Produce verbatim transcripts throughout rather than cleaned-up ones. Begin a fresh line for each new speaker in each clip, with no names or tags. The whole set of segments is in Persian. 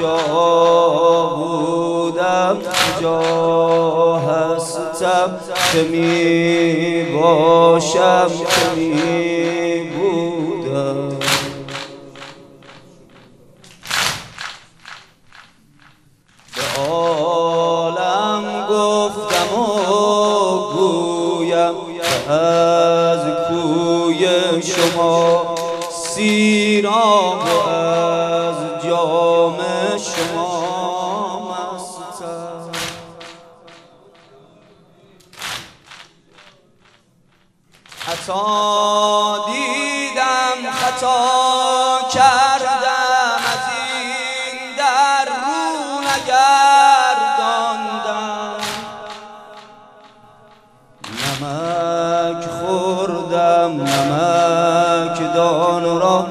کجا بودم کجا هستم که می باشم که می بودم. به عالم گفتم و گویم که از کوی شما سیرام و از جام شما مستم. خطا دیدم خطا کردم از این در رو نگرداندم. نمک خوردم نمک دان را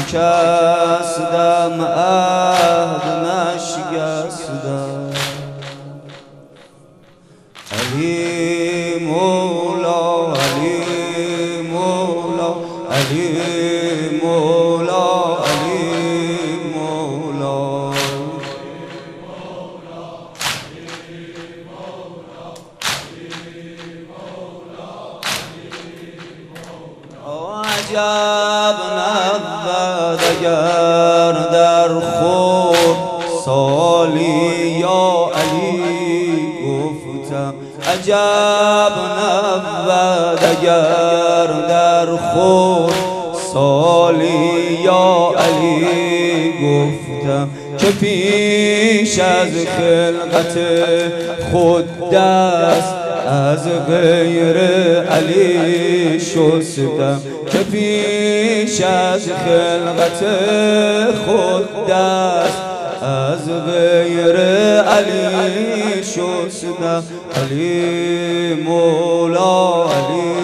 شکستم عهد نشکستم. علی مولا علی مولا علی مولا علی مولا عجب نبود اگر در خود سالی یا علی گفتم. عجب نبود اگر در خود سالی یا علی گفتم که پیش از خلقت خود دست از غیر علی شستم. که پیش از خلقت خود دست از غیر علی شستم. علی مولا علی